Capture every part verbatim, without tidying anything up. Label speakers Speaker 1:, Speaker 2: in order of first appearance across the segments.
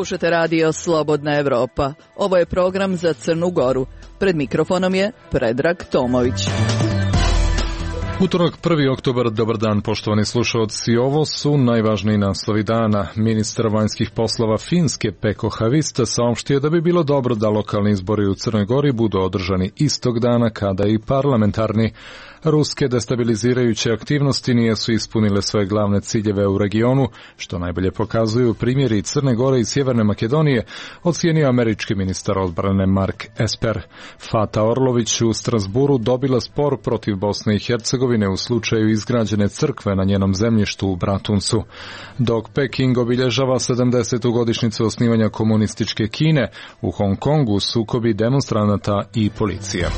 Speaker 1: Slušate radio Slobodna Evropa. Ovo je program za Crnu Goru. Pred mikrofonom je Predrag Tomović.
Speaker 2: Utorak, prvi oktobar, dobar dan poštovani slušalci. Ovo su najvažniji naslovi dana. Ministar vanjskih poslova Finske Pekko Haavisto saopštio da bi bilo dobro da lokalni izbori u Crnoj Gori budu održani istog dana kada i parlamentarni. Ruske destabilizirajuće aktivnosti nisu ispunile svoje glavne ciljeve u regionu, što najbolje pokazuju primjeri Crne Gore i Sjeverne Makedonije, ocijenio američki ministar odbrane Mark Esper. Fata Orlović u Strasburu dobila spor protiv Bosne i Hercegovine u slučaju izgrađene crkve na njenom zemljištu u Bratuncu. Dok Peking obilježava sedamdesetu godišnjicu osnivanja komunističke Kine, u Hong Kongu sukobi demonstranata i policije.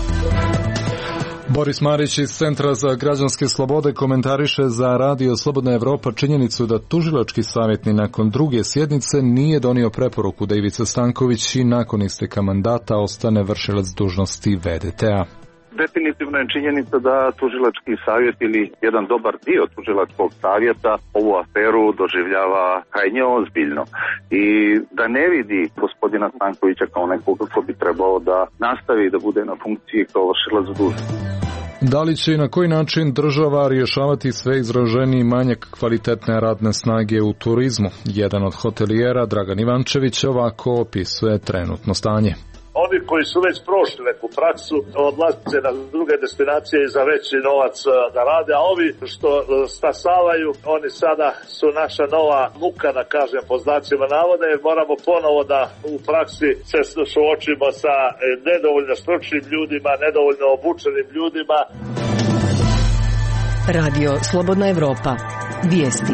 Speaker 2: Boris Marić iz Centra za građanske slobode komentariše za radio Slobodna Evropa činjenicu da tužilački savjetnik nakon druge sjednice nije donio preporuku da Ivica Stanković i nakon isteka mandata ostane vršilac dužnosti V D T-a.
Speaker 3: Definitivno je činjenica da tužilački savjet ili jedan dobar dio tužilačkog savjeta ovu aferu doživljava krajnje ozbiljno i da ne vidi gospodina Stankovića kao nekoga ko bi trebao da nastavi da bude na funkciji kao vršilac dužnosti.
Speaker 2: Da li će i na koji način država rješavati sve izraženiji manjak kvalitetne radne snage u turizmu? Jedan od hotelijera, Dragan Ivančević, ovako opisuje trenutno stanje.
Speaker 4: Oni koji su već prošli neku praksu odlaze na druge destinacije i za veći novac da rade, a ovi što stasavaju, oni sada su naša nova muka, da kažem, po znacima navoda, jer moramo ponovo da u praksi se suočimo sa nedovoljno stručnim ljudima, nedovoljno obučenim ljudima.
Speaker 5: Radio Slobodna Evropa. Vijesti.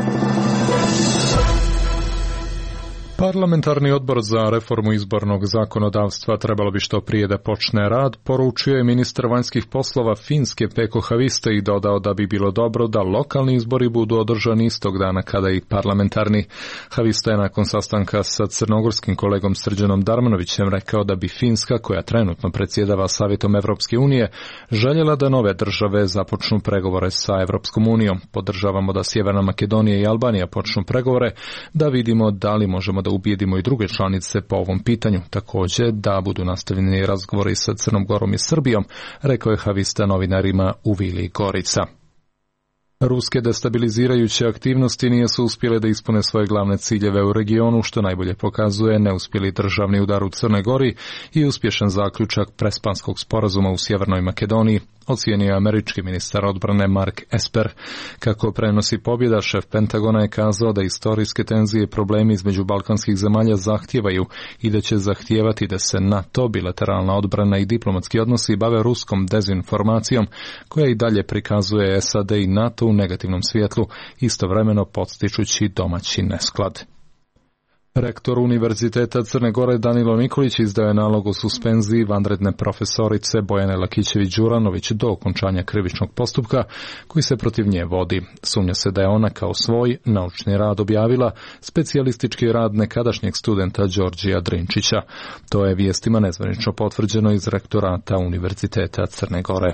Speaker 2: Parlamentarni odbor za reformu izbornog zakonodavstva trebalo bi što prije da počne rad, poručio je ministar vanjskih poslova Finske Pekko Haavisto i dodao da bi bilo dobro da lokalni izbori budu održani istog dana kada i parlamentarni. Haavisto je nakon sastanka sa crnogorskim kolegom Srđanom Darmanovićem rekao da bi Finska, koja trenutno predsjedava Savjetom Evropske unije, željela da nove države započnu pregovore sa Evropskom unijom. Podržavamo da Sjeverna Makedonija i Albanija počnu pregovore, da vidimo da li možemo da ubijedimo i druge članice po ovom pitanju. Također da budu nastavljeni razgovori sa Crnom Gorom i Srbijom, rekao je Haavisto novinarima u Vili Gorica. Ruske destabilizirajuće aktivnosti nisu uspjele da ispune svoje glavne ciljeve u regionu, što najbolje pokazuje neuspjeli državni udar u Crnoj Gori i uspješan zaključak Prespanskog sporazuma u Sjevernoj Makedoniji, ocijenio američki ministar odbrane Mark Esper. Kako prenosi pobjeda, šef Pentagona je kazao da istorijske tenzije i problemi između balkanskih zemalja zahtijevaju i da će zahtijevati da se NATO, bilateralna odbrana i diplomatski odnosi bave ruskom dezinformacijom, koja i dalje prikazuje S A D i NATO u negativnom svjetlu, istovremeno podstičući domaći nesklad. Rektor Univerziteta Crne Gore Danilo Nikolić izdao je nalog o suspenziji vanredne profesorice Bojane Lakićević-Đuranović do okončanja krivičnog postupka koji se protiv nje vodi. Sumnja se da je ona kao svoj naučni rad objavila specijalistički rad nekadašnjeg studenta Đorđija Drinčića. To je vijestima nezvanično potvrđeno iz rektorata Univerziteta Crne Gore.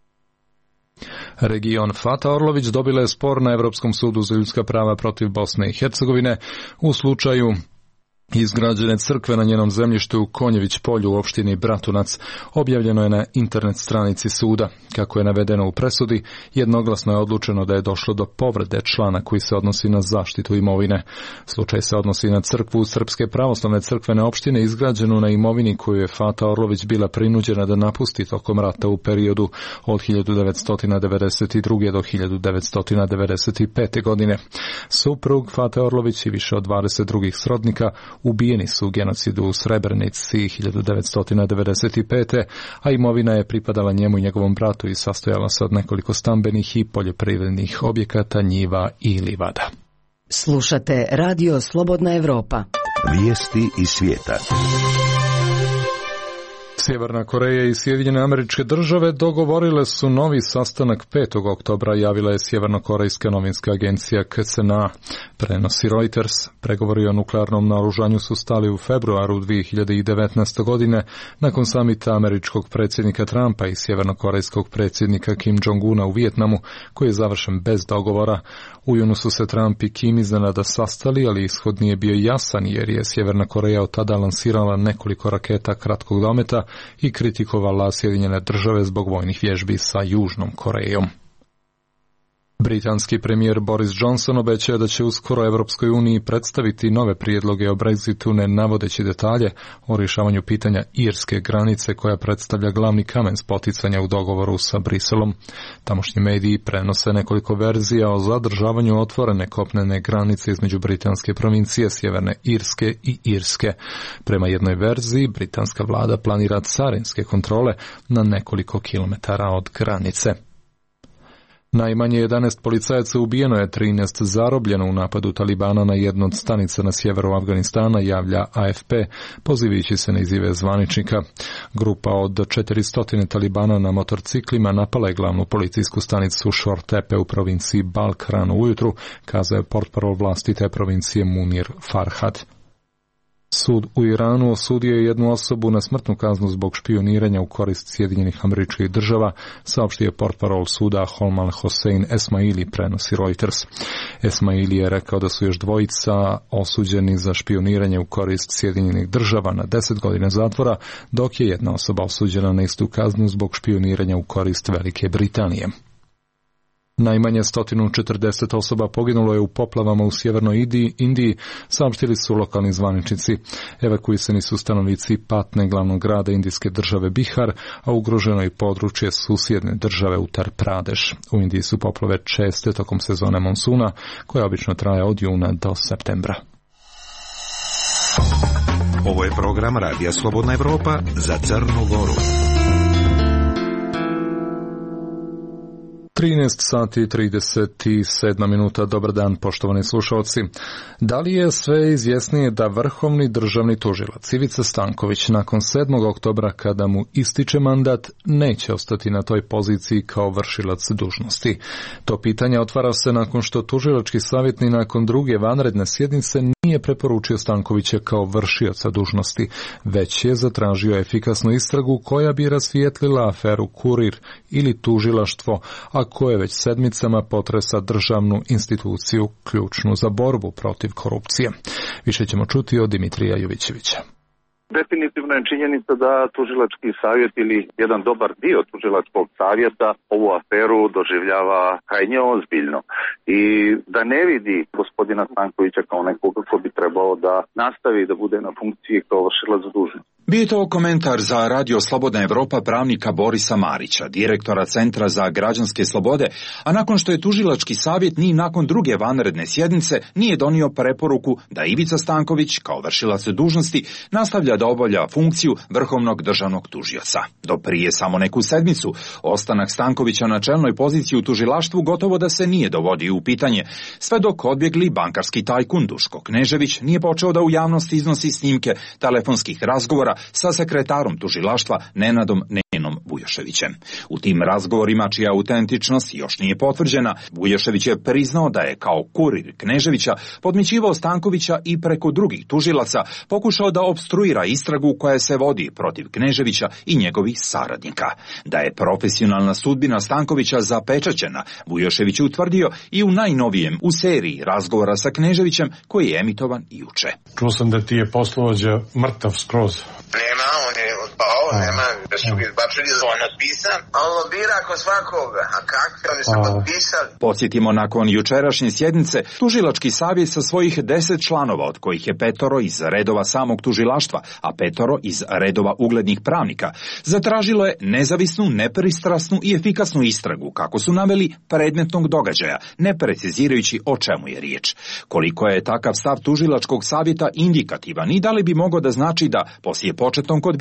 Speaker 2: Region Fata Orlović dobila je spor na Europskom sudu za ljudska prava protiv Bosne i Hercegovine u slučaju izgrađene crkve na njenom zemljištu u Konjević polju u opštini Bratunac. Objavljeno je na internet stranici suda. Kako je navedeno u presudi, jednoglasno je odlučeno da je došlo do povrede člana koji se odnosi na zaštitu imovine. Slučaj se odnosi na crkvu Srpske pravoslavne crkvene opštine izgrađenu na imovini koju je Fata Orlović bila prinuđena da napusti tokom rata u periodu od hiljadu devetsto devedeset druge. do hiljadu devetsto devedeset pete. godine. Suprug Fate Orlović i više od dvadeset drugih srodnika ubijeni su u genocidu u Srebrenici hiljadu devetsto devedeset pete. a imovina je pripadala njemu i njegovom bratu i sastojala se od nekoliko stambenih i poljoprivrednih objekata, njiva i livada.
Speaker 5: Slušate Radio Slobodna Evropa.
Speaker 6: Vijesti iz svijeta.
Speaker 2: Sjeverna Koreja i Sjedinjene Američke Države dogovorile su novi sastanak petog oktobra, javila je sjevernokorejska novinska agencija K C N A. Prenosi Reuters. Pregovori o nuklearnom naoružanju su stali u februaru dvije hiljade devetnaeste. godine nakon samita američkog predsjednika Trumpa i sjevernokorejskog predsjednika Kim Jong-una u Vijetnamu, koji je završen bez dogovora. U junu su se Trump i Kim iznenada sastali, ali ishod nije bio jasan jer je Sjeverna Koreja od tada lansirala nekoliko raketa kratkog dometa i kritikovala Sjedinjene Države zbog vojnih vježbi sa Južnom Korejom. Britanski premijer Boris Johnson obećao da će uskoro Evropskoj uniji predstaviti nove prijedloge o Brexitu, ne navodeći detalje o rješavanju pitanja irske granice koja predstavlja glavni kamen spoticanja u dogovoru sa Briselom. Tamošnji mediji prenose nekoliko verzija o zadržavanju otvorene kopnene granice između britanske provincije Sjeverne Irske i Irske. Prema jednoj verziji, britanska vlada planira carinske kontrole na nekoliko kilometara od granice. Najmanje jedanaest policajaca ubijeno je, trinaest zarobljeno u napadu Talibana na jednu od stanica na sjeveru Afganistana, javlja A F P, pozivajući se na izjave zvaničnika. Grupa od četiristo Talibana na motorciklima napala je glavnu policijsku stanicu Shortepe u provinciji Balk rano ujutru, kazao je portparol vlasti te provincije Munir Farhad. Sud u Iranu osudio je jednu osobu na smrtnu kaznu zbog špioniranja u korist Sjedinjenih Američkih Država, saopštio je portparol suda Holman Hossein Esmaili, prenosi Reuters. Esmaili je rekao da su još dvojica osuđeni za špioniranje u korist Sjedinjenih Država na deset godina zatvora, dok je jedna osoba osuđena na istu kaznu zbog špioniranja u korist Velike Britanije. Najmanje sto četrdeset osoba poginulo je u poplavama u sjevernoj Indiji, saopštili su lokalni zvaničnici. Evakuisani su stanovnici Patne, glavnog grada indijske države Bihar, a ugroženo je područje susjedne države Uttar Pradeš. U Indiji su poplave česte tokom sezone monsuna, koja obično traje od juna do septembra.
Speaker 6: Ovo je program Radija Slobodna Evropa za Crnu Goru.
Speaker 2: trinaest sati i trideset sedam minuta. Dobar dan, poštovani slušalci. Da li je sve izvjesnije da vrhovni državni tužilac Ivica Stanković nakon sedmog oktobra, kada mu ističe mandat, neće ostati na toj poziciji kao vršilac dužnosti? To pitanje otvara se nakon što tužilački savjetnik nakon druge vanredne sjednice nije preporučio Stankovića kao vršioca dužnosti, već je zatražio efikasnu istragu koja bi rasvijetlila aferu Kurir ili tužilaštvo, a koje već sedmicama potresa državnu instituciju ključnu za borbu protiv korupcije. Više ćemo čuti od Dimitrija Jovićevića.
Speaker 3: Definitivno je činjenica da tužilački savjet ili jedan dobar dio tužilačkog savjeta ovu aferu doživljava krajnje ozbiljno i da ne vidi gospodina Stankovića kao nekoga ko bi trebao da nastavi da bude na funkciji kao vršilac dužnosti.
Speaker 7: Bio je to komentar za Radio Slobodna Evropa pravnika Borisa Marića, direktora Centra za građanske slobode, a nakon što je tužilački savjet ni nakon druge vanredne sjednice nije donio preporuku da Ivica Stanković kao vršilac dužnosti nastavlja da obavlja funkciju vrhovnog državnog tužioca. Do prije samo neku sedmicu, ostanak Stankovića na čelnoj poziciji u tužilaštvu gotovo da se nije dovodio u pitanje, sve dok odbjegli bankarski tajkun Duško Knežević nije počeo da u javnosti iznosi snimke telefonskih razgovora sa sekretarom tužilaštva Nenadom Nenom Bujoševićem. U tim razgovorima, čija autentičnost još nije potvrđena, Bujošević je priznao da je kao kurir Kneževića podmićivao Stankovića i preko drugih tužilaca pokušao da opstruira istragu koja se vodi protiv Kneževića i njegovih saradnika. Da je profesionalna sudbina Stankovića zapečaćena, Bujošević je utvrdio i u najnovijem u seriji razgovora sa Kneževićem koji je emitovan juče.
Speaker 8: Čuo sam da ti je poslovođa mrtav skroz.
Speaker 9: Nema, on je odpao, nema, da su ga izbačili, on napisan, a on lobira ako svakoga, a kakvi, oni su potpisali.
Speaker 7: Podsjetimo, nakon jučerašnje sjednice, tužilački savjet sa svojih deset članova, od kojih je petoro iz redova samog tužilaštva, a petoro iz redova uglednih pravnika, zatražilo je nezavisnu, nepristrasnu i efikasnu istragu, kako su naveli, predmetnog događaja, ne precizirajući o čemu je riječ. Koliko je takav stav tužilačkog savjeta indikativan i da li bi mogao da znači da, poslije početnog odbijanja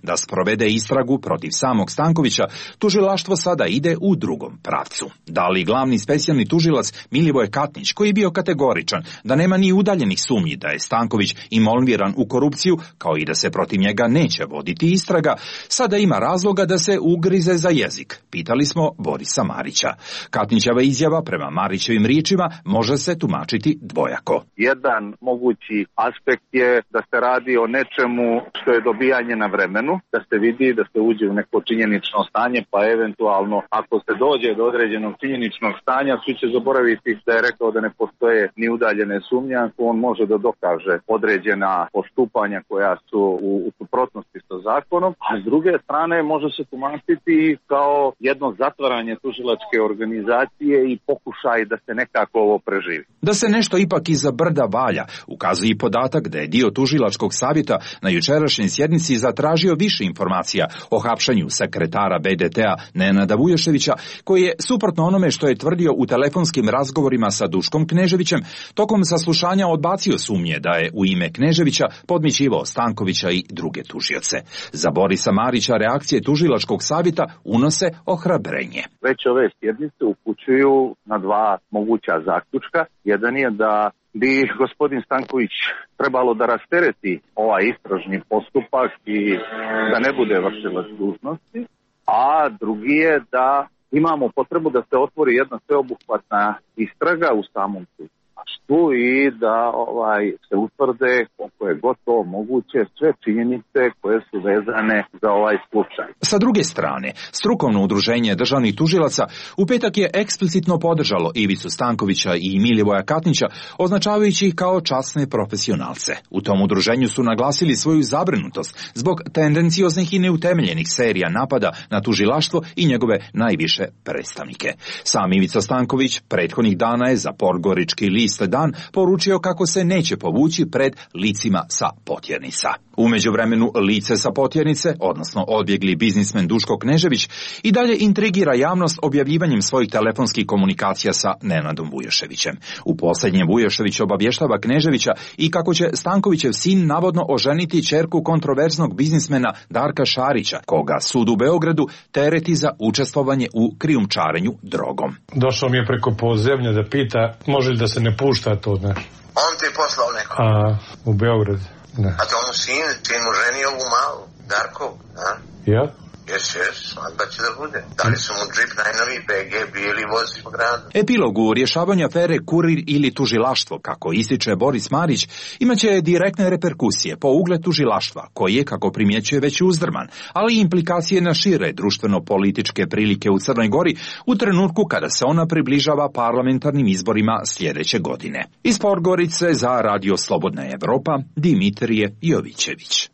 Speaker 7: da sprovede istragu protiv samog Stankovića, tužilaštvo sada ide u drugom pravcu. Da li glavni specijalni tužilac Milivoje Katnić, koji je bio kategoričan da nema ni udaljenih sumnji da je Stanković involviran u korupciju, kao i da se protiv njega neće voditi istraga, sada ima razloga da se ugrize za jezik? Pitali smo Borisa Marića. Katnićeva izjava prema Marićevim riječima može se tumačiti dvojako.
Speaker 3: Jedan mogući aspekt je da se radi o nečemu što je dobijanje na vremenu, da se vidi, da se uđe u neko činjenično stanje, pa eventualno ako se dođe do određenog činjeničnog stanja, svi će zaboraviti da je rekao da ne postoje ni udaljene sumnje, ako on može da dokaže određena postupanja koja su u, u suprotnosti sa zakonom, a s druge strane može se tumačiti kao jedno zatvaranje tužilačke organizacije i pokušaj da se nekako ovo preživi.
Speaker 7: Da se nešto ipak iza brda valja, ukazuje i podatak da je dio tužilačkog savjeta na jučerašnjoj sjednici zatražio više informacija o hapšanju sekretara B D T-a Nenada Vujoševića, koji je, suprotno onome što je tvrdio u telefonskim razgovorima sa Duškom Kneževićem, tokom saslušanja odbacio sumnje da je u ime Kneževića podmićivao Stankovića i druge tužioce. Za Borisa Marića reakcije tužilačkog savjeta unose ohrabrenje.
Speaker 3: Već ove sjednice upućuju na dva moguća zaključka. Jedan je da bi gospodin Stanković trebalo da rastereti ovaj istražni postupak i da ne bude vršilac dužnosti, a drugi je da imamo potrebu da se otvori jedna sveobuhvatna istraga u samom tužilaštvu i da ovaj se utvrde koliko je gotovo moguće sve činjenice koje su vezane za ovaj slučaj.
Speaker 7: Sa druge strane, strukovno udruženje državnih tužilaca u petak je eksplicitno podržalo Ivicu Stankovića i Milivoja Katnića, označavajući ih kao časne profesionalce. U tom udruženju su naglasili svoju zabrinutost zbog tendencioznih i neutemeljenih serija napada na tužilaštvo i njegove najviše predstavnike. Sam Ivica Stanković prethodnih dana je za podgorički list Dan poručio kako se neće povući pred licima sa Potjernica. U međuvremenu lice sa Potjernice, odnosno odbjegli biznismen Duško Knežević, i dalje intrigira javnost objavljivanjem svojih telefonskih komunikacija sa Nenadom Vujoševićem. U posljednjem Vujošević obavještava Kneževića i kako će Stankovićev sin navodno oženiti ćerku kontroverznog biznismena Darka Šarića, koga sud u Beogradu tereti za učestvovanje u krijumčarenju drogom.
Speaker 8: Došao mi je preko podzemlja da pita može li da se ne pušta to, znaš.
Speaker 9: On ti je poslao neko?
Speaker 8: A, u Beograd, da.
Speaker 9: A to mu sin, sin mu ženio ovu malu, Darkov, a?
Speaker 8: Ja?
Speaker 9: Jes, jes, svadba će da bude. Dali su mu džip najnoviji P G, bijeli vozi po gradu.
Speaker 7: Epilog u rješavanju afere Kurir ili tužilaštvo, kako ističe Boris Marić, imaće direktne reperkusije po ugled tužilaštva, koji je, kako primjećuje, već uzdrman, ali i implikacije na šire društveno-političke prilike u Crnoj Gori u trenutku kada se ona približava parlamentarnim izborima sljedeće godine. Iz Podgorice za Radio Slobodna Evropa, Dimitrije Jovićević.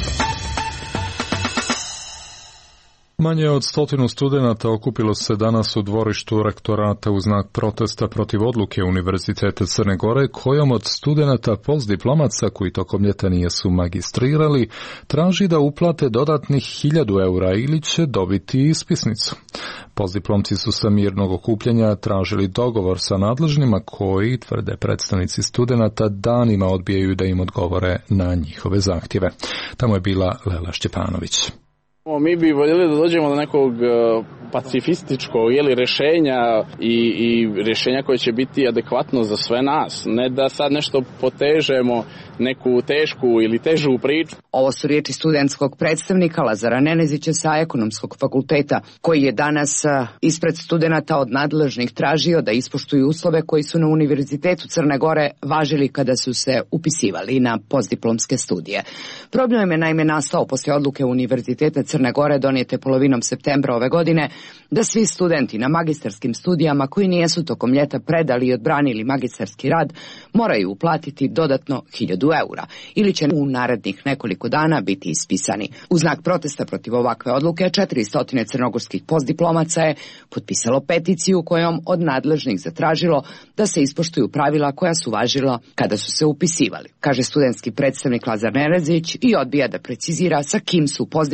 Speaker 2: Manje od stotinu studenata okupilo se danas u dvorištu rektorata u znak protesta protiv odluke Univerziteta Crne Gore, kojom od studenata postdiplomaca koji tokom ljeta nisu magistrirali traži da uplate dodatnih hiljadu eura ili će dobiti ispisnicu. Postdiplomci su sa mirnog okupljanja tražili dogovor sa nadležnima koji, tvrde predstavnici studenata, danima odbijaju da im odgovore na njihove zahtjeve. Tamo je bila Lela Šćepanović.
Speaker 10: Mi bi voljeli da dođemo do nekog pacifističkog ili rješenja i, i rješenja koje će biti adekvatno za sve nas. Ne da sad nešto potežemo, neku tešku ili težu priču.
Speaker 11: Ovo su riječi studentskog predstavnika Lazara Nenezića sa Ekonomskog fakulteta, koji je danas ispred studenata od nadležnih tražio da ispoštuju uslove koji su na Univerzitetu Crne Gore važili kada su se upisivali na postdiplomske studije. Problem je naime nastao poslije odluke Univerziteta Crne Gore donijete polovinom septembra ove godine da svi studenti na magistarskim studijama koji nijesu tokom ljeta predali i odbranili magistarski rad moraju uplatiti dodatno hiljadu eura ili će u narednih nekoliko dana biti ispisani. U znak protesta protiv ovakve odluke četiristo crnogorskih postdiplomaca je potpisalo peticiju kojom od nadležnih zatražilo da se ispoštuju pravila koja su važila kada su se upisivali, kaže studentski predstavnik Lazar Nenezić i odbija da precizira sa kim su postdiplomci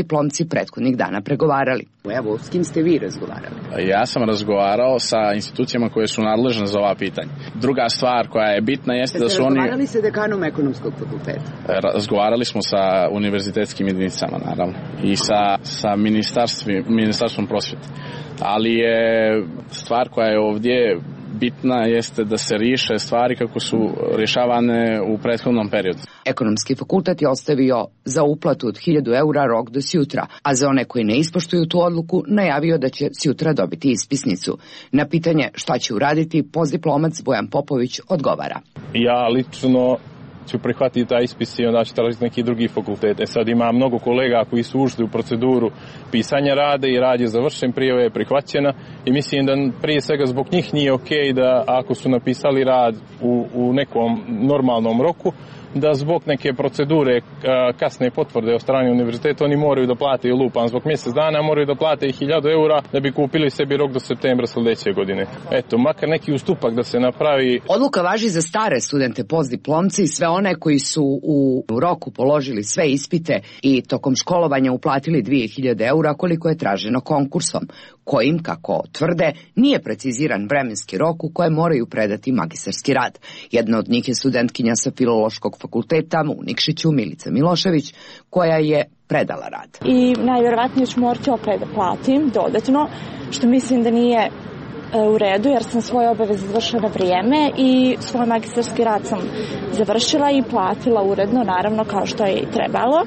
Speaker 11: ministri prethodnih dana pregovarali. Evo, s kim ste vi razgovarali?
Speaker 10: Ja sam razgovarao sa institucijama koje su nadležne za ova pitanja. Druga stvar koja je bitna jeste da su oni...
Speaker 11: Razgovarali se dekanom ekonomskog fakulteta?
Speaker 10: Razgovarali smo sa univerzitetskim jedinicama, naravno, i sa, sa ministarstvom prosvjete. Ali je stvar koja je ovdje bitna jeste da se riješe stvari kako su rješavane u prethodnom periodu.
Speaker 11: Ekonomski fakultet je ostavio za uplatu od hiljadu eura rok do sjutra, a za one koji ne ispoštuju tu odluku najavio da će sjutra dobiti ispisnicu. Na pitanje šta će uraditi, postdiplomac Bojan Popović odgovara.
Speaker 12: Ja lično ću prihvatiti taj ispis i onda ću tražiti neki drugi fakultet. E sad ima mnogo kolega koji su ušli u proceduru pisanja rade i rad je završen, prijava je prihvaćena i mislim da prije svega zbog njih nije okej da ako su napisali rad u, u nekom normalnom roku, da zbog neke procedure kasne potvrde od strane univerziteta oni moraju da plate i lupan zbog mjesec dana, moraju da plate i hiljadu eura da bi kupili sebi rok do septembra sljedeće godine. Eto, makar neki ustupak da se napravi.
Speaker 11: Odluka važi za stare studente postdiplomci i sve one koji su u roku položili sve ispite i tokom školovanja uplatili dvije hiljade eura koliko je traženo konkursom, kojim, kako tvrde, nije preciziran vremenski rok u kojem moraju predati magistarski rad. Jedna od njih je studentkinja sa Filološkog fakulteta u Nikšiću, Milica Milošević, koja je predala rad.
Speaker 13: I najvjerovatnije ću morati opet da platim dodatno, što mislim da nije u redu, jer sam svoje obaveze završila na vrijeme i svoj magistarski rad sam završila i platila uredno, naravno, kao što je i trebalo.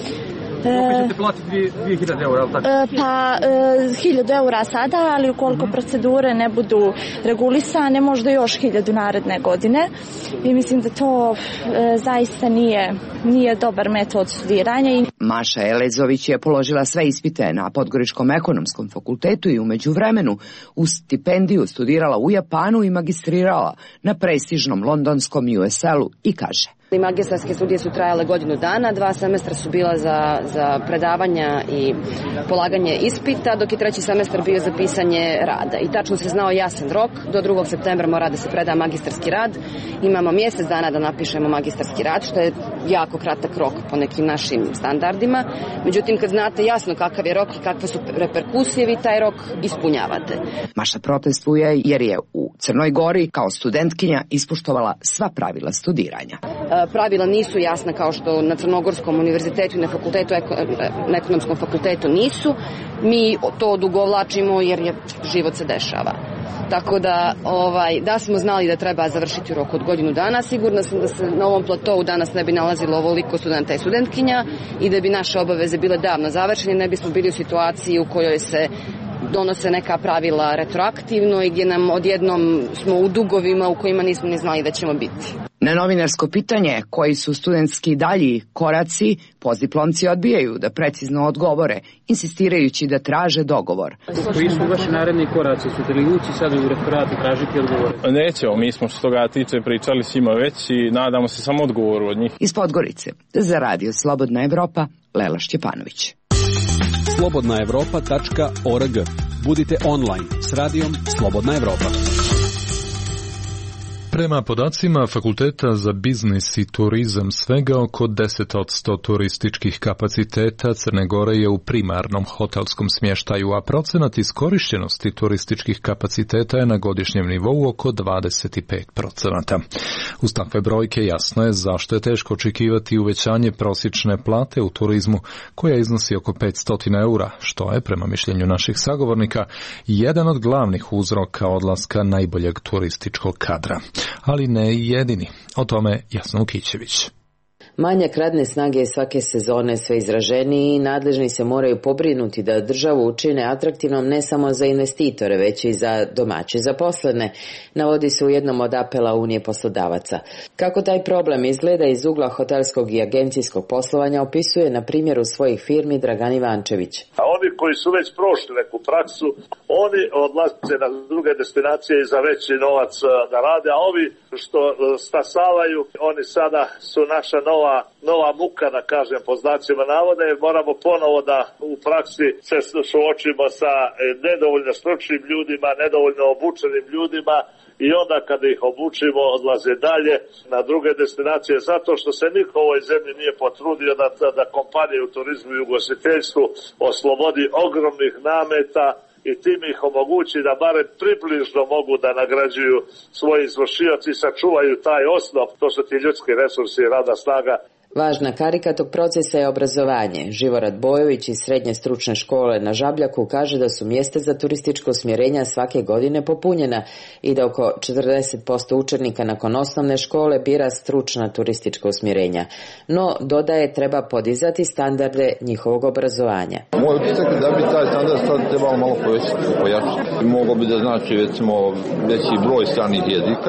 Speaker 14: Opet ćete platiti dvije hiljade eura, tako?
Speaker 13: Pa, hiljadu eura sada, ali ukoliko procedure ne budu regulisane, možda još hiljadu naredne godine. I mislim da to e, zaista nije, nije dobar metod studiranja.
Speaker 11: Maša Elezović je položila sve ispite na Podgoričkom ekonomskom fakultetu i umeđu vremenu uz stipendiju studirala u Japanu i magistrirala na prestižnom londonskom U S L-u i kaže:
Speaker 15: Magistarske studije su trajale godinu dana, dva semestra su bila za, za predavanja i polaganje ispita, dok je treći semestar bio za pisanje rada. I tačno se znao jasan rok, do drugog septembra mora da se preda magistarski rad. Imamo mjesec dana da napišemo magistarski rad, što je jako kratak rok po nekim našim standardima. Međutim, kad znate jasno kakav je rok i kakve su reperkusije, vi taj rok ispunjavate.
Speaker 11: Maša protestuje jer je u Crnoj Gori kao studentkinja ispoštovala sva pravila studiranja.
Speaker 15: Pravila nisu jasna kao što na Crnogorskom univerzitetu i na, fakultetu, na ekonomskom fakultetu nisu. Mi to odugovlačimo jer je, život se dešava. Tako da, ovaj, da smo znali da treba završiti u roku od godinu dana, sigurno sam da se na ovom platovu danas ne bi nalazilo ovoliko studenta i studentkinja i da bi naše obaveze bile davno završene, ne bismo bili u situaciji u kojoj se donose neka pravila retroaktivno i gdje nam odjednom smo u dugovima u kojima nismo ni znali da ćemo biti.
Speaker 11: Na novinarsko pitanje koji su studentski dalji koraci, postdiplomci odbijaju da precizno odgovore, insistirajući da traže dogovor.
Speaker 14: Koji su vaši naredni koraci? Su li ući sad u referat i tražiti odgovore?
Speaker 12: Nećemo, mi smo što toga tiče pričali s njima već i nadamo se samo odgovoru od njih.
Speaker 11: Iz Podgorice, za Radio Slobodna Evropa, Lela Šćepanović.
Speaker 16: slobodna evropa tačka org. Budite online s radijom Slobodna Evropa.
Speaker 2: Prema podacima Fakulteta za biznis i turizam, svega oko deset posto turističkih kapaciteta Crne Gore je u primarnom hotelskom smještaju, a procenat iskorištenosti turističkih kapaciteta je na godišnjem nivou oko dvadeset pet posto. Uz takve brojke jasno je zašto je teško očekivati uvećanje prosječne plate u turizmu, koja iznosi oko petsto eura, što je, prema mišljenju naših sagovornika, jedan od glavnih uzroka odlaska najboljeg turističkog kadra. Ali ne i jedini. O tome Jasna Ukićević.
Speaker 17: Manjak radne snage je svake sezone sve izraženiji i nadležni se moraju pobrinuti da državu učine atraktivnom ne samo za investitore, već i za domaće zaposlene, navodi se u jednom od apela Unije poslodavaca. Kako taj problem izgleda iz ugla hotelskog i agencijskog poslovanja opisuje na primjeru svojih firmi Dragan Ivančević.
Speaker 4: A oni koji su već prošli neku praksu, oni odlaze na druge destinacije za veći novac da rade, a ovi što stasavaju, oni sada su naša nova nova muka, da kažem, po znacima navoda, jer moramo ponovo da u praksi se suočimo sa nedovoljno stručnim ljudima, nedovoljno obučenim ljudima i onda kada ih obučimo odlaze dalje na druge destinacije, zato što se niko u ovoj zemlji nije potrudio da, da, da kompanije u turizmu i ugostiteljstvu oslobodi ogromnih nameta i tim ih omogući da barem približno mogu da nagrađuju svoji izvršioci i sačuvaju taj osnov, to su ti ljudski resursi i radna snaga.
Speaker 17: Važna karika tog procesa je obrazovanje. Živorad Bojović iz Srednje stručne škole na Žabljaku kaže da su mjesta za turističko usmjerenja svake godine popunjena i da oko četrdeset posto učenika nakon osnovne škole bira stručna turistička usmjerenja. No, dodaje, treba podizati standarde njihovog obrazovanja.
Speaker 18: Moj utisak je da bi taj standard sad trebalo malo pojačati. Moglo bi da znači recimo veći broj stranih jezika.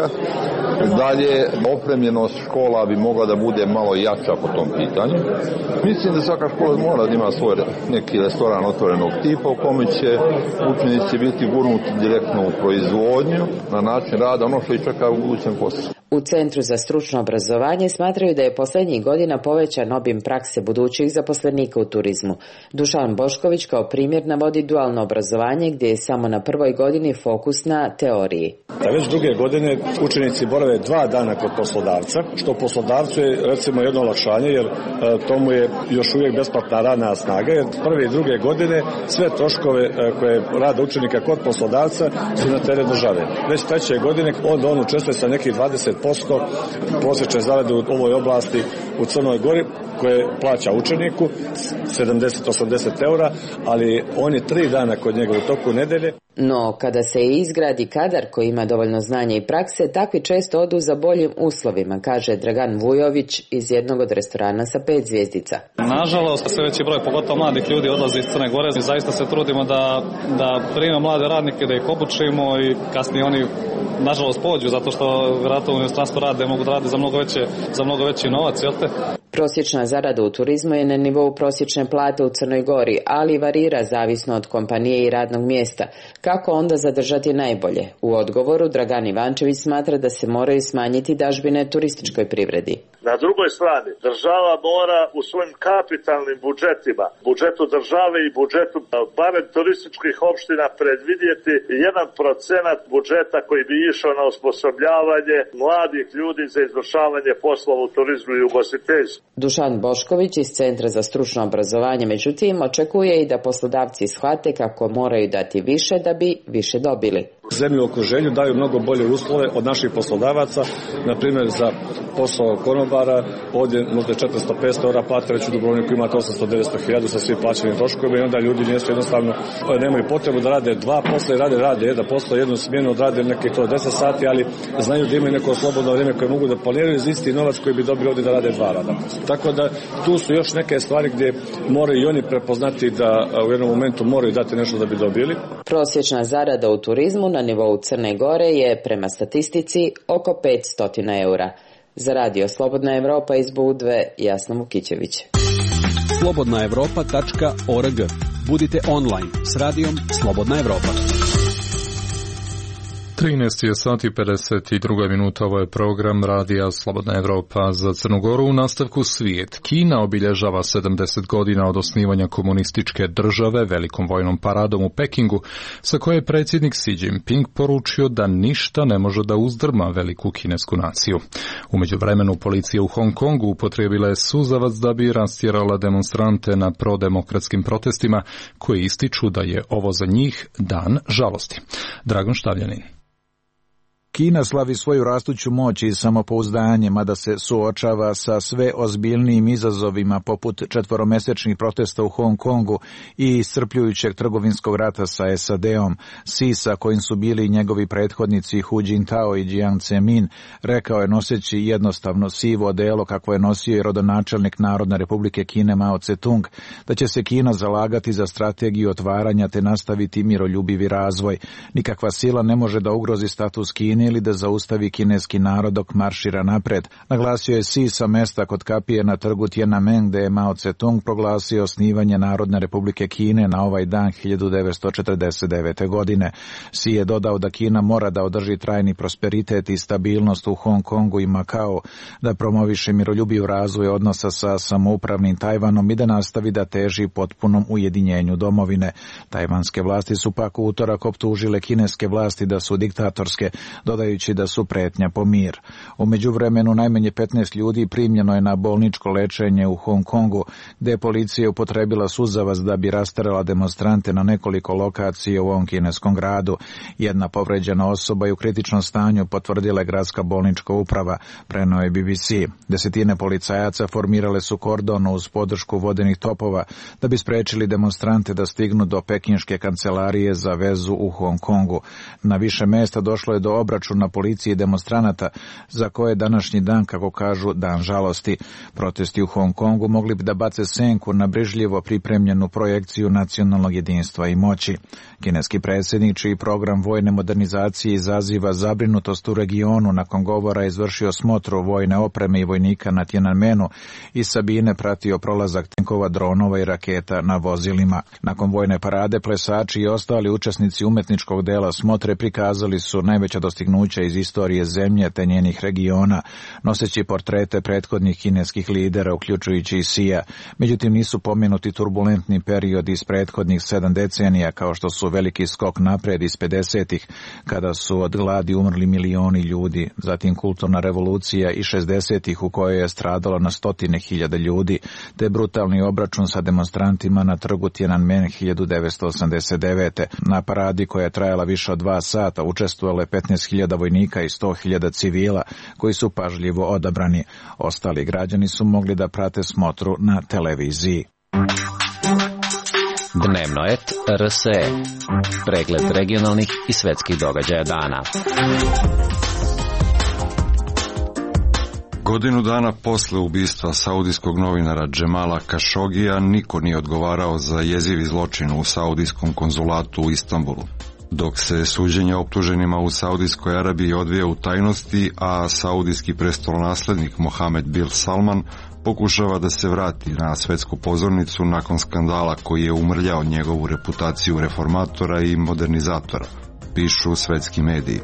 Speaker 18: Dalje, opremljenost škola bi mogla da bude malo jača po tom pitanju. Mislim da svaka škola mora da ima svoj neki restoran otvorenog tipa u kome će učenici biti gurnuti direktno u proizvodnju na način rada, ono što ih čeka u budućem poslu.
Speaker 17: U Centru za stručno obrazovanje smatraju da je posljednjih godina povećan obim prakse budućih zaposlenika u turizmu. Dušan Bošković kao primjer navodi dualno obrazovanje gdje je samo na prvoj godini fokus na teoriji.
Speaker 19: Da već druge godine učenici borave dva dana kod poslodavca, što poslodavcu je recimo jedno olakšanje jer e, tomu je još uvijek besplatna radna snaga, jer prve i druge godine sve troškove e, koje rade učenika kod poslodavca su na teret države. Već treće godine onda on učestvuje sa nekih dvadeset posto prosječne zarade u ovoj oblasti u Crnoj Gori koje plaća učeniku sedamdeset do osamdeset eura, ali on je tri dana kod njega u toku nedelje.
Speaker 17: No, kada se izgradi kadar koji ima dovoljno znanja i prakse, takvi često odu za boljim uslovima, kaže Dragan Vujović iz jednog od restorana sa pet zvjezdica.
Speaker 20: Nažalost, sve veći broj, pogotovo mladih ljudi, odlazi iz Crne Gore i zaista se trudimo da, da primimo mlade radnike, da ih obučimo i kasnije oni nažalost pođu zato što vjerojatno u inostranstvu rade, mogu da rade za mnogo, veće, za mnogo veći novac, jel te?
Speaker 17: Prosječna zarada u turizmu je na nivou prosječne plate u Crnoj Gori, ali varira zavisno od kompanije i radnog mjesta. Kako onda zadržati najbolje? U odgovoru Dragan Ivančević smatra da se moraju smanjiti dažbine turističkoj privredi.
Speaker 4: Na drugoj strani, država mora u svojim kapitalnim budžetima, budžetu države i budžetu barem turističkih opština predvidjeti jedan procenat budžeta koji bi išao na osposobljavanje mladih ljudi za izvršavanje poslova u turizmu i ugostiteljstvu.
Speaker 17: Dušan Bošković iz Centra za stručno obrazovanje međutim očekuje i da poslodavci shvate kako moraju dati više da bi više dobili.
Speaker 19: Zemlje u okruženju daju mnogo bolje uslove od naših poslodavaca, na primjer za posao konobara, ovdje možda četiristo do petsto eura plate, već u Dubrovniku imate osamsto do devetsto hiljada sa svim plaćenim troškovima i onda ljudi nisu jednostavno, nemaju potrebu da rade dva posla i rade, rade jedan posao, jednu smjenu odrade neke to deset sati, ali znaju da imaju neko slobodno vrijeme koje mogu da planiraju za isti novac koji bi dobili ovdje da rade dva rada. Tako da tu su još neke stvari gdje moraju i oni prepoznati da u jednom momentu moraju dati nešto da bi dobili.
Speaker 17: Prosječna zarada u turizmu na nivou Crne Gore je prema statistici oko petsto eura. Za radio Slobodna Evropa iz Budve, Jasna Vukićević.
Speaker 16: slobodna evropa tačka org. Budite online s radijom Slobodna Evropa.
Speaker 2: trinaest je sati pedeset dva minuta, ovo je program radija Slobodna Evropa za Crnu Goru. U nastavku svijet. Kina obilježava sedamdeset godina od osnivanja komunističke države velikom vojnom paradom u Pekingu, sa koje je predsjednik Xi Jinping poručio da ništa ne može da uzdrma veliku kinesku naciju. U međuvremenu policija u Hong Kongu upotrijebila je suzavac da bi rastjerala demonstrante na prodemokratskim protestima koji ističu da je ovo za njih dan žalosti. Dragan Štavljanin.
Speaker 21: Kina slavi svoju rastuću moć i samopouzdanje, mada se suočava sa sve ozbiljnijim izazovima poput četvoromjesečnih protesta u Hong Kongu i iscrpljujućeg trgovinskog rata sa S A D-om. Xi, sa kojim su bili njegovi prethodnici Hu Jintao i Jiang Zemin, rekao je noseći jednostavno sivo odelo kako je nosio i rodonačelnik Narodne Republike Kine Mao Tse-tung, da će se Kina zalagati za strategiju otvaranja te nastaviti miroljubivi razvoj. Nikakva sila ne može da ugrozi status Kine ili da zaustavi kineski narod dok maršira napred. Naglasio je Xi sa mesta kod kapije na trgu Tiananmen, gde je Mao Tse-tung proglasio osnivanje Narodne Republike Kine na ovaj dan hiljadu devetsto četrdeset devete. godine. Xi je dodao da Kina mora da održi trajni prosperitet i stabilnost u Hong Kongu i Makao, da promoviše miroljubiv razvoj odnosa sa samoupravnim Tajvanom i da nastavi da teži potpunom ujedinjenju domovine. Tajvanske vlasti su pak u utorak optužile kineske vlasti da su diktatorske, dodao dodajući da su pretnja po mir. U međuvremenu najmanje petnaest ljudi primljeno je na bolničko lečenje u Hong Kongu, gde je policija upotrebila suzavac da bi rasterala demonstrante na nekoliko lokacija u ovom kineskom gradu. Jedna povređena osoba je u kritičnom stanju, potvrdila je gradska bolnička uprava, preneo je B B C. Desetine policajaca formirale su kordon uz podršku vodenih topova da bi sprečili demonstrante da stignu do pekinške kancelarije za vezu u Hong Kongu. Na više mesta došlo je do obračuna policije i demonstranata, za koje je današnji dan, kako kažu, dan žalosti. Protesti u Hong Kongu mogli bi da bace senku na brižljivo pripremljenu projekciju nacionalnog jedinstva i moći. Kineski predsjednik, čiji program vojne modernizacije izaziva zabrinutost u regionu, nakon govora izvršio smotru vojne opreme i vojnika na Tiananmenu i Sabine pratio prolazak tenkova, dronova i raketa na vozilima. Nakon vojne parade plesači i ostali učesnici umetničkog dela smotre prikazali su najveća dostignuća iz istorije zemlje te njenih regiona, noseći portrete prethodnih kineskih lidera, uključujući i Sija. Međutim, nisu pomenuti turbulentni period iz prethodnih sedam decenija, kao što su veliki skok napred iz pedesetih, kada su od gladi umrli milioni ljudi, zatim kulturna revolucija i šezdesetih u kojoj je stradalo na stotine hiljada ljudi, te brutalni obračun sa demonstrantima na trgu Tiananmen hiljadu devetsto osamdeset devete. Na paradi koja je trajala više od dva sata učestvovalo je petnaest hiljada vojnika i sto hiljada civila koji su pažljivo odabrani. Ostali građani su mogli da prate smotru na televiziji.
Speaker 1: Dnevno et R S E. Pregled regionalnih i svetskih događaja dana.
Speaker 22: Godinu dana posle ubistva saudijskog novinara Džemala Kašogija niko nije odgovarao za jezivi zločin u saudijskom konzulatu u Istanbulu. Dok se suđenje optuženima u Saudijskoj Arabiji odvija u tajnosti, a saudijski prestolonaslednik Mohamed bin Salman pokušava da se vrati na svetsku pozornicu nakon skandala koji je umrljao njegovu reputaciju reformatora i modernizatora, pišu svetski mediji.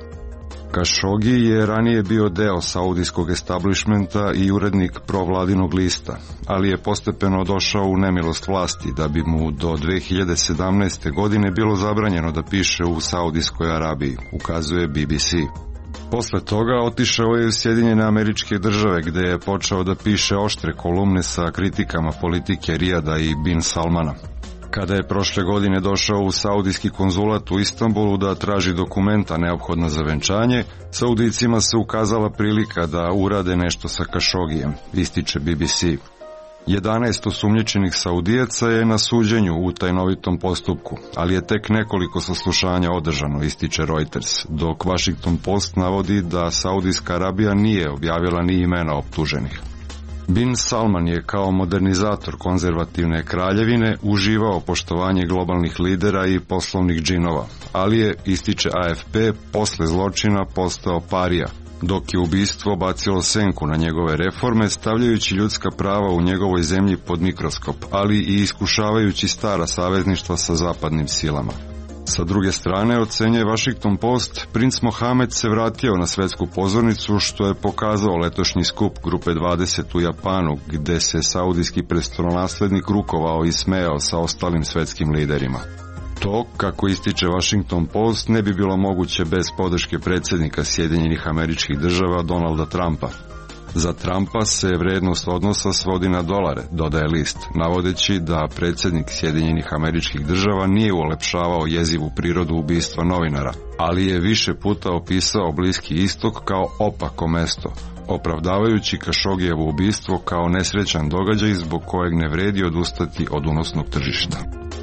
Speaker 22: Kašogi je ranije bio deo saudijskog establishmenta i urednik provladinog lista, ali je postepeno došao u nemilost vlasti da bi mu do dve hiljade sedamnaeste. godine bilo zabranjeno da piše u Saudijskoj Arabiji, ukazuje B B C. Posle toga otišao je u Sjedinjene Američke Države, gde je počeo da piše oštre kolumne sa kritikama politike Rijada i bin Salmana. Kada je prošle godine došao u saudijski konzulat u Istanbulu da traži dokumenta neophodna za venčanje, Saudijcima se ukazala prilika da urade nešto sa Kašogijem, ističe B B C. jedanaest osumnjičenih Saudijaca je na suđenju u tajnovitom postupku, ali je tek nekoliko saslušanja održano, ističe Reuters, dok Washington Post navodi da Saudijska Arabija nije objavila ni imena optuženih. Bin Salman je kao modernizator konzervativne kraljevine uživao poštovanje globalnih lidera i poslovnih džinova, ali je, ističe A F P, posle zločina postao parija, dok je ubistvo bacilo senku na njegove reforme, stavljajući ljudska prava u njegovoj zemlji pod mikroskop, ali i iskušavajući stara savezništva sa zapadnim silama. Sa druge strane, ocenjuje Washington Post, princ Mohamed se vratio na svetsku pozornicu, što je pokazao letošnji skup Grupe dvadeset u Japanu, gde se saudijski prestolonaslednik rukovao i smejao sa ostalim svetskim liderima. To, kako ističe Washington Post, ne bi bilo moguće bez podrške predsjednika Sjedinjenih Američkih Država Donalda Trumpa. Za Trumpa se vrednost odnosa svodi na dolare, dodaje list, navodeći da predsjednik Sjedinjenih Američkih Država nije ulepšavao jezivu prirodu ubistva novinara, ali je više puta opisao Bliski istok kao opako mesto, opravdavajući Kašogijevo ubistvo kao nesrećan događaj zbog kojeg ne vredi odustati od unosnog tržišta.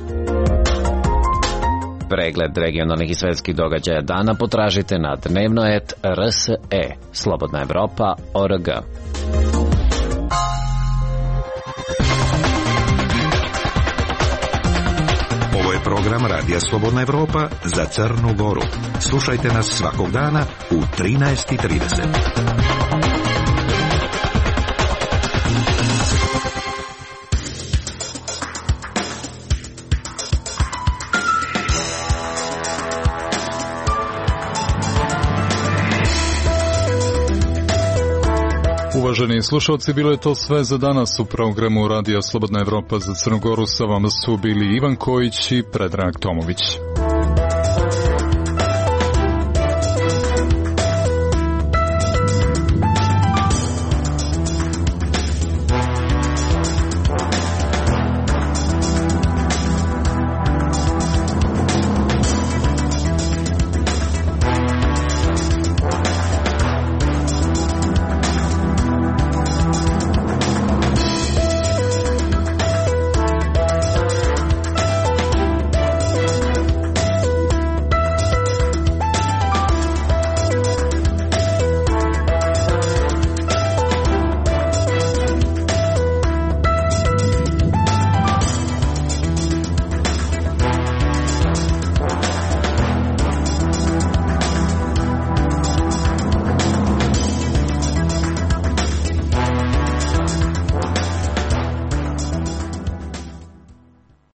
Speaker 1: Pregled regionalnih i svetskih događaja dana potražite na dnevno et R S E, Slobodna Evropa, O R G.
Speaker 6: Ovo je program Radija Slobodna Evropa za Crnu Goru. Slušajte nas svakog dana u trinaest i trideset.
Speaker 2: Uvaženi slušalci, bilo je to sve za danas u programu Radija Slobodna Evropa za Crnu Goru. Sa vama su bili Ivan Kojić i Predrag Tomović.